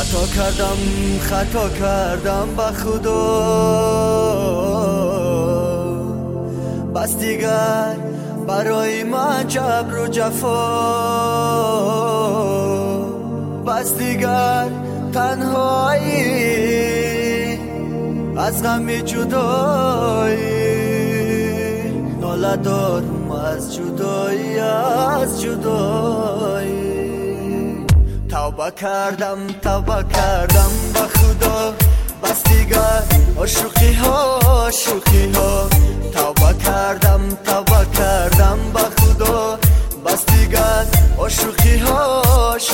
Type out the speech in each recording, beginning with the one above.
خطا کردم با خدا، بس دیگر برای من جبر و جفا، بس دیگر تنهایی از غم جدایی، ناله دارم از جدایی از جدایی. توبه کردم با خدا، بس دیگر شوخی ها توبه کردم با خدا، بس دیگر شوخی ها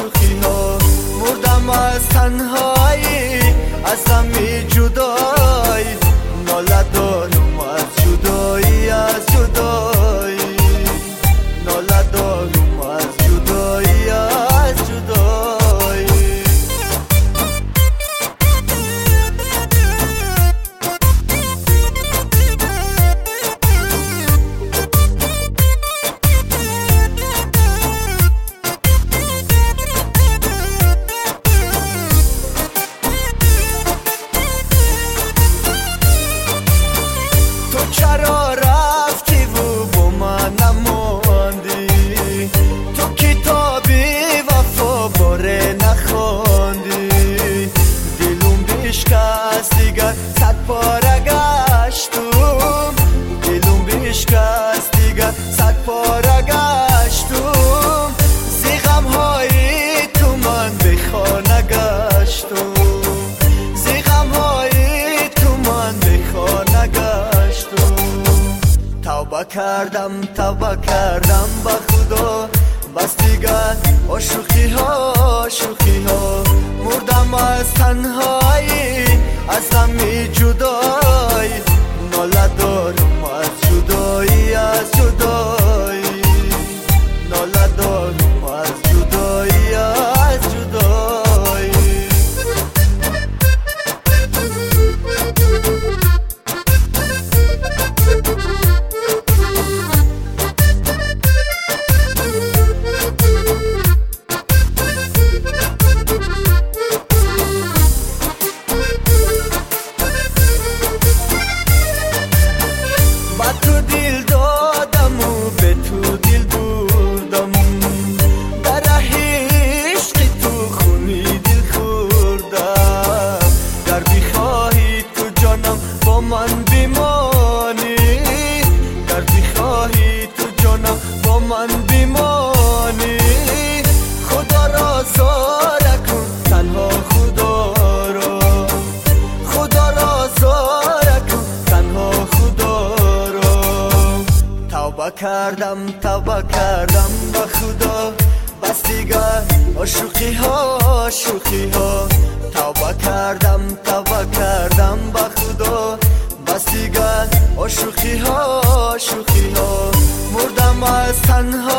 مردم از تنهایی از غم جدایی، ناله دارم از جدایی از جدایی، ناله دارم از جدایی از جدایی. چرا رفتی و با من نماندی؟ تو کتابی وفا باره نخواندی، دلم بشکست دیگر صد پاره گشتم، دلم بشکست دیگر صد پاره گشتم، زی غم‌های تو من به خانه گشتم، زی غم‌های تو من به خانه گشتم. توبه کردم با خدا، بس دیگر شوخی ها مردم از تنهایی از غم جدایی، ناله دارم از جدایی از جدایی، ناله دارم از جدایی از جدایی. تو دل دادم و به تو دل بردم، در عشق تو خونی دل خوردم، گر بخواهی تو جانم با من بمانی، گر بخواهی تو جانم با من بمانی، خدا را زار کن تنها خدا را، خدا را زار کن تنها خدا را. توبه کردم با خدا، بس دیگر شوخی ها توبه کردم با خدا، بس دیگر شوخی ها مردم از تنها